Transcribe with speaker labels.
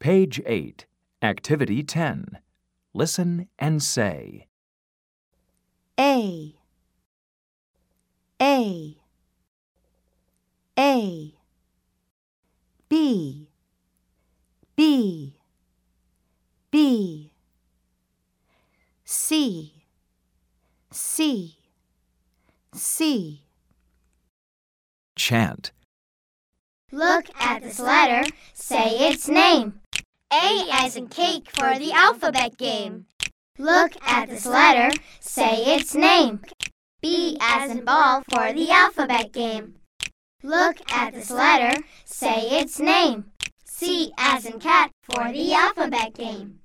Speaker 1: Page 8, Activity 10. Listen and say.
Speaker 2: A B C
Speaker 1: Chant.
Speaker 3: Look at this letter, say its name. A as in cake for the alphabet game. Look at this letter, say its name. B as in ball for the alphabet game. Look at this letter, say its name. C as in cat for the alphabet game.